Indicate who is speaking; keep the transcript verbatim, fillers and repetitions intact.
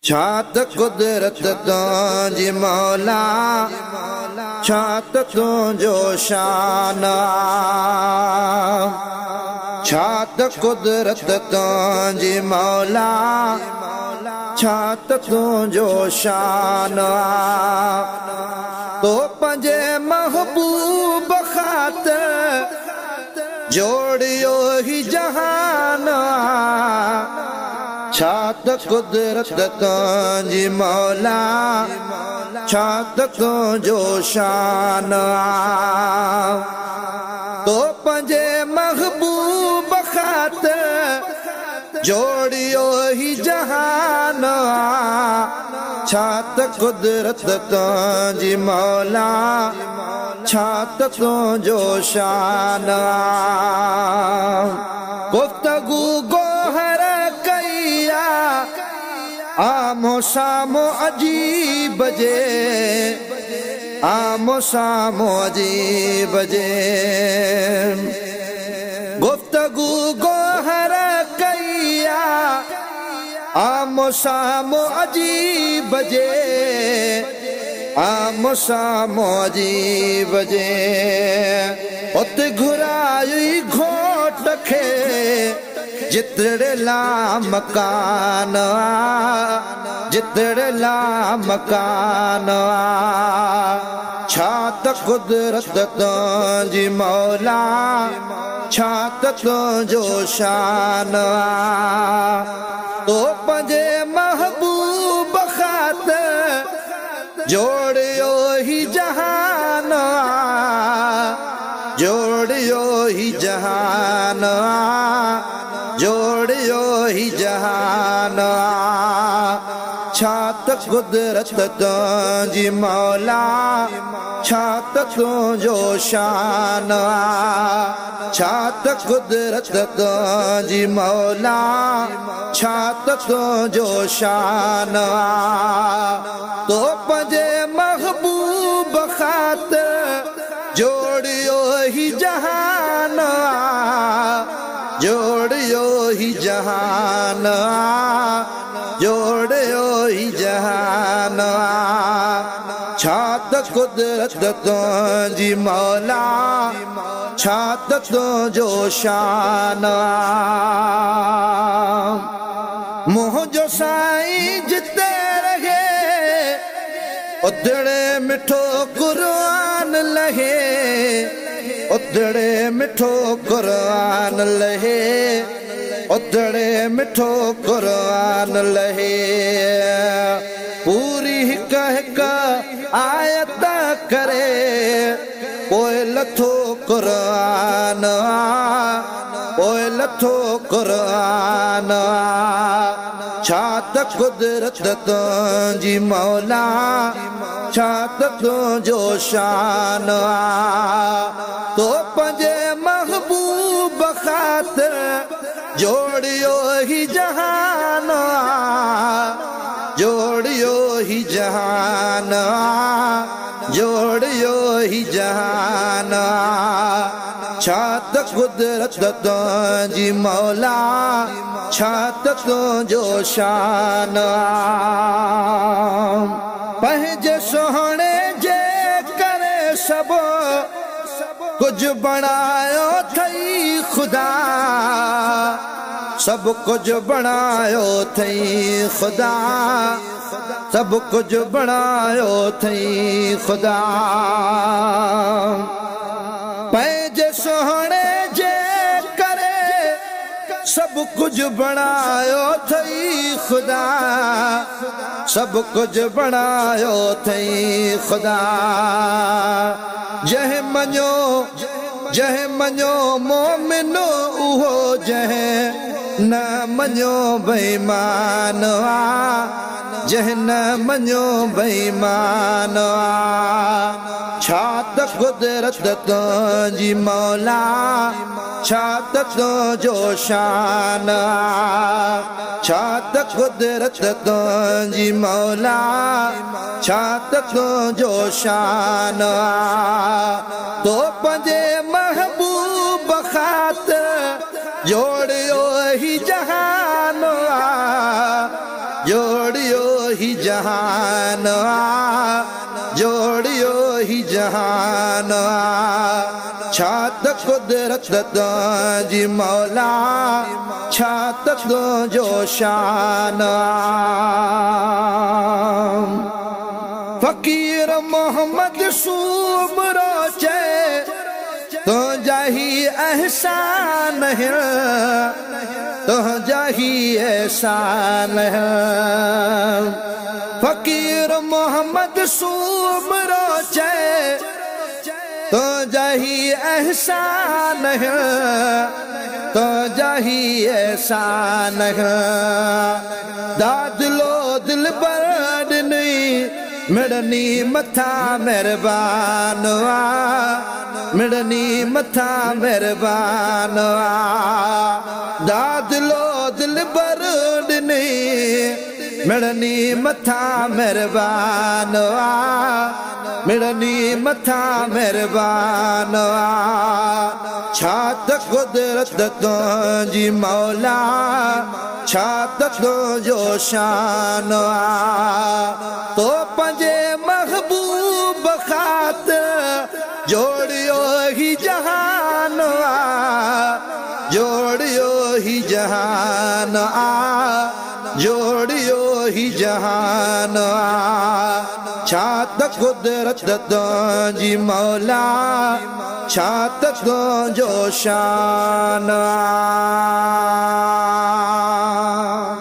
Speaker 1: छात कुदरत तुझी मौला, छात तुझो शान, छात कुदरत तुझी मौला, छात तुझो शान। तो पंजे महबूब खातिर जोड़ियो ही जहान, छात कुदरत तुझी मौला, छात तुझो शान। तो पंजे महबूब खातिर जोड़ियो ही जहान, छात कुदरत तुझी मौला, छात तुझो शान। गुफ्तगू गोहर कईया आमो सामो अजीब जे, आमो सामो अजीब जे। गुफ्तगू गोहर कईया आमो सामो अजीब जे, आमो सामो अजीब जे। उत घुराई घोट खे जितड़े ला मकान, जितड़े ला मकान। छात कुदरत तुझी मौला, छात तुझो शान। तो पंजे महबूब खातिर जोड़ियो ही जहान, जोड़ियो ही जहान, जोड़ियो ही जहान। छात कुदरत तुझी मौला, छात तुझो शान, छात कुदरत तुझी मौला, छात तुझो शान। तो पंजे महबूब खातिर जोड़ियो ही जहान, जोड़ियो ही जहान, जोड़ियो ही जहान। छात कुदरत तुझी मौला, छात तुझो शान। मुझो साईं जिते रहे उतड़े मिठो कुरान लहे, उतड़े मिठो कुरान लहे, उतड़े मिठो कुरान लहे। पूरी हिक हिक आयत करे पोइ लथो कुरान, पोइ लथो कुरान। छात कुदरत तुझी मौला, छात तुझो शान। तो पंजे महबूब खातिर जोड़ियो ही जहान, जोड़ियो ही जहान, जोड़ियो ही जहान। छात कुदरत तुझी मौला, छात तुझो शान। पंहिंजे सोहणे जे करे सब कुछ बणायो थई खुदा, सब कुछ बणायो थई खुदा, सब कुछ बणायो थई खुदा। पंहिंजे सोहणे जे करे सब कुछ बणायो थई खुदा, सब कुछ बणायो थई खुदा। जह मञो जह मञो मोमिनो उहो जह न मञो बेईमान, जह न मञो बेईमान। छात कुदरत तुझी मौला, छात तुझो शान, छात कुदरत तुझी मौला, छात तुझो शान। तो पंजे महबूब खातिर जोड़ियो ही जहान, जोड़ियो ही जहान जोड़ियो ही जहान छात कुदरत जी मौला छात जो शान फकीर मोहम्मद सूबरो चे तो जाही एहसान है तो जाही एहसान है फकीर मोहम्मद सूबरो चे तो जाही एहसान है तो जाही एहसान है दादलो दिल बर्ड नहीं मिड़नी मथा मेहरबान मिड़नी मथा मेहरबान दादलो दिल बर्ड नहीं मिड़नी मथा मेहरबान मिड़नी मथा मेहरबान छात कुदरत तुंहिंजी मौला छात तुंहिंजो शान तो पंहिंजे महबूब ख़ातिर जोड़ियो ही जहान जोड़ियो ही जहान जोड़ियो ही जहान छात कुदरत तुंहिंजी मौला छात तुंहिंजो शान